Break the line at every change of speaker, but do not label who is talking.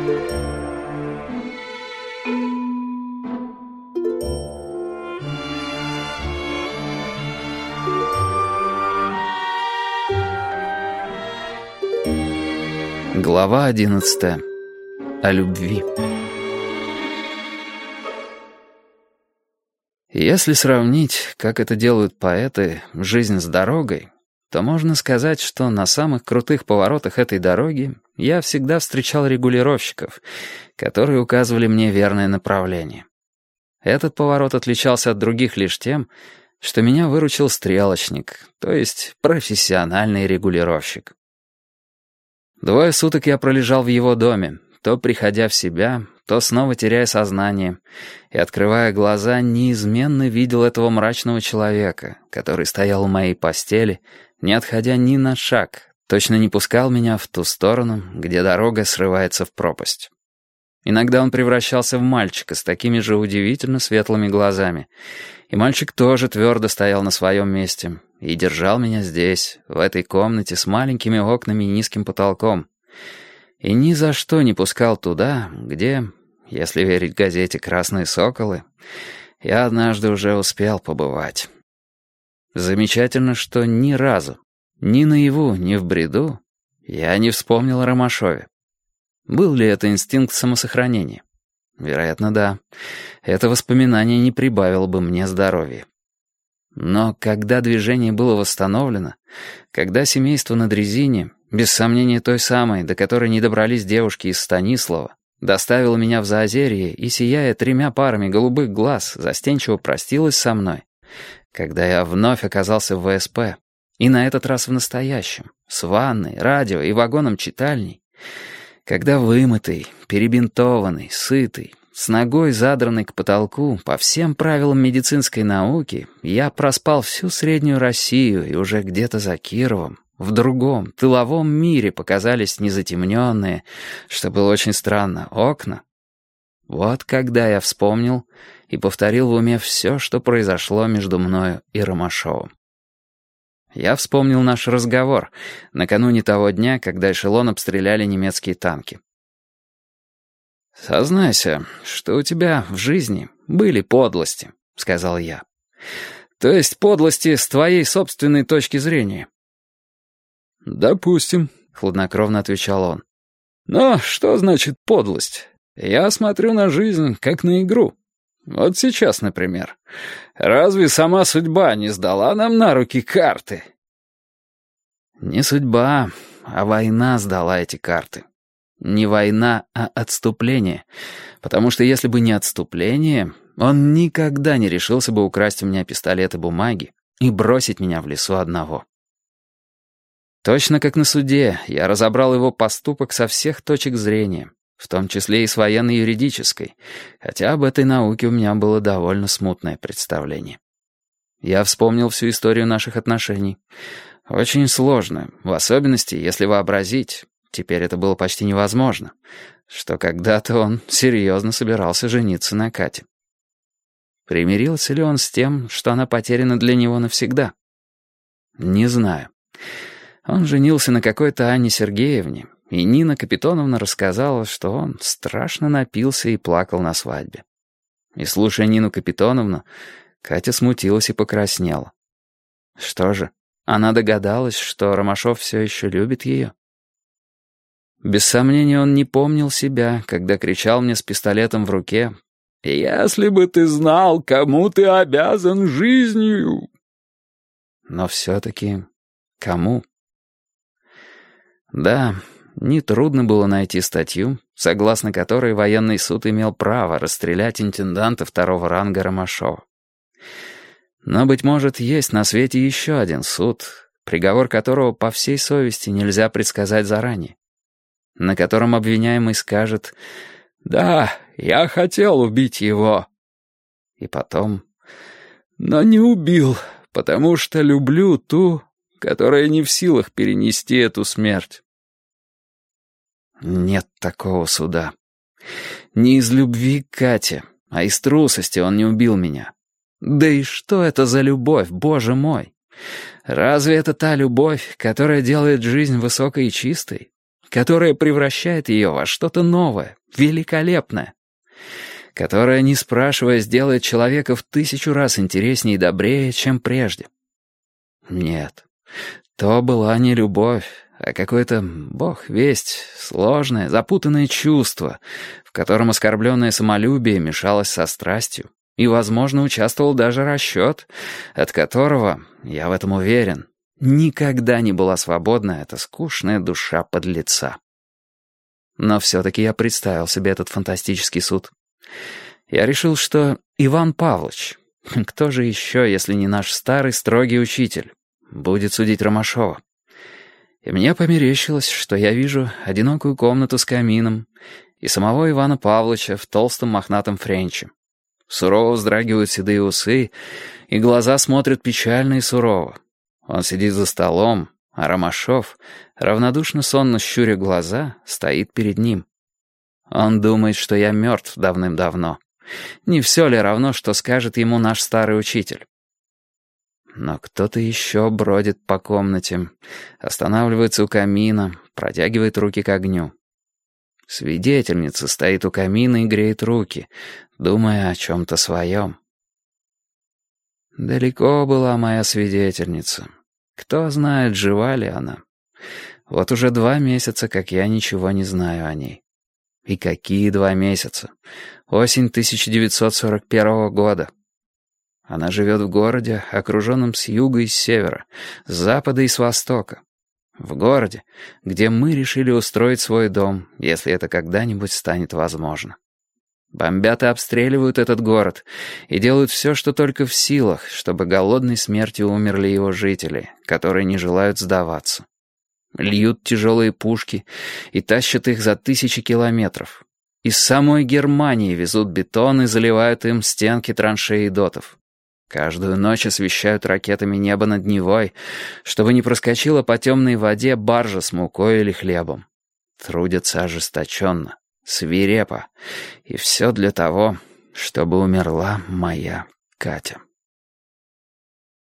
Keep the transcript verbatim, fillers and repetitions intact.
Глава одиннадцатая. О любви. Если сравнить, как это делают поэты, жизнь с дорогой, то можно сказать, что на самых крутых поворотах этой дороги я всегда встречал регулировщиков, которые указывали мне верное направление. Этот поворот отличался от других лишь тем, что меня выручил стрелочник, то есть профессиональный регулировщик. Двое суток я пролежал в его доме, то приходя в себя, то снова теряя сознание, и, открывая глаза, неизменно видел этого мрачного человека, который стоял у моей постели, не отходя ни на шаг, точно не пускал меня в ту сторону, где дорога срывается в пропасть. Иногда он превращался в мальчика с такими же удивительно светлыми глазами, и мальчик тоже твердо стоял на своем месте и держал меня здесь, в этой комнате с маленькими окнами и низким потолком, и ни за что не пускал туда, где, если верить газете «Красные соколы», я однажды уже успел побывать. Замечательно, что ни разу, ни наяву, ни в бреду, я не вспомнил о Ромашове. Был ли это инстинкт самосохранения? Вероятно, да. Это воспоминание не прибавило бы мне здоровья. Но когда движение было восстановлено, когда семейство на дрезине, без сомнения той самой, до которой не добрались девушки из Станислава, доставило меня в Заозерье и, сияя тремя парами голубых глаз, застенчиво простилось со мной, когда я вновь оказался в ВСП, и на этот раз в настоящем, с ванной, радио и вагоном читальней, когда вымытый, перебинтованный, сытый, с ногой задранной к потолку, по всем правилам медицинской науки, я проспал всю Среднюю Россию и уже где-то за Кировом, в другом, тыловом мире показались незатемненные, что было очень странно, окна. Вот когда я вспомнил и повторил в уме все, что произошло между мною и Ромашовым. Я вспомнил наш разговор накануне того дня, когда эшелон обстреляли немецкие танки. «Сознайся, что у тебя в жизни были подлости», — сказал я. «То есть подлости с твоей собственной точки зрения». «Допустим», — хладнокровно отвечал он. «Но что значит подлость? Я смотрю на жизнь как на игру. Вот сейчас, например. Разве сама судьба не сдала нам на руки карты?» «Не судьба, а война сдала эти карты. Не война, а отступление. Потому что если бы не отступление, он никогда не решился бы украсть у меня пистолет и бумаги и бросить меня в лесу одного». Точно как на суде, я разобрал его поступок со всех точек зрения, в том числе и с военно-юридической, хотя об этой науке у меня было довольно смутное представление. Я вспомнил всю историю наших отношений. Очень сложно, в особенности, если вообразить, теперь это было почти невозможно, что когда-то он серьезно собирался жениться на Кате. Примирился ли он с тем, что она потеряна для него навсегда? Не знаю. Он женился на какой-то Анне Сергеевне, и Нина Капитоновна рассказала, что он страшно напился и плакал на свадьбе. И, слушая Нину Капитоновну, Катя смутилась и покраснела. Что же, она догадалась, что Ромашов все еще любит ее? Без сомнения, он не помнил себя, когда кричал мне с пистолетом в руке: «Если бы ты знал, кому ты обязан жизнью!» Но все-таки кому? Да, нетрудно было найти статью, согласно которой военный суд имел право расстрелять интенданта второго ранга Ромашова. Но, быть может, есть на свете еще один суд, приговор которого по всей совести нельзя предсказать заранее, на котором обвиняемый скажет: «Да, я хотел убить его». И потом: «Но не убил, потому что люблю ту, которая не в силах перенести эту смерть». Нет такого суда. Не из любви к Кате, а из трусости он не убил меня. Да и что это за любовь, Боже мой? Разве это та любовь, которая делает жизнь высокой и чистой, которая превращает ее во что-то новое, великолепная, которая, не спрашивая, сделает человека в тысячу раз интереснее и добрее, чем прежде. Нет, то была не любовь, а какое-то, бог весть, сложное, запутанное чувство, в котором оскорбленное самолюбие мешалось со страстью, и, возможно, участвовал даже расчет, от которого, я в этом уверен, никогда не была свободна эта скучная душа подлеца. Но все-таки я представил себе этот фантастический суд. Я решил, что Иван Павлович, кто же еще, если не наш старый строгий учитель, будет судить Ромашова. И мне померещилось, что я вижу одинокую комнату с камином и самого Ивана Павловича в толстом мохнатом френче. Сурово вздрагивают седые усы, и глаза смотрят печально и сурово. Он сидит за столом, а Ромашов, равнодушно сонно щуря глаза, стоит перед ним. Он думает, что я мертв давным-давно. Не все ли равно, что скажет ему наш старый учитель? Но кто-то еще бродит по комнате, останавливается у камина, протягивает руки к огню. Свидетельница стоит у камина и греет руки, думая о чем-то своем. Далеко была моя свидетельница. Кто знает, жива ли она. Вот уже два месяца, как я ничего не знаю о ней. И какие два месяца? Осень тысяча девятьсот сорок первого года. Она живет в городе, окруженном с юга и с севера, с запада и с востока. В городе, где мы решили устроить свой дом, если это когда-нибудь станет возможно. Бомбят и обстреливают этот город и делают все, что только в силах, чтобы голодной смертью умерли его жители, которые не желают сдаваться. Льют тяжелые пушки и тащат их за тысячи километров. Из самой Германии везут бетон и заливают им стенки траншей и дотов. Каждую ночь освещают ракетами небо над Невой, чтобы не проскочила по темной воде баржа с мукой или хлебом. Трудятся ожесточенно, свирепо, и все для того, чтобы умерла моя Катя.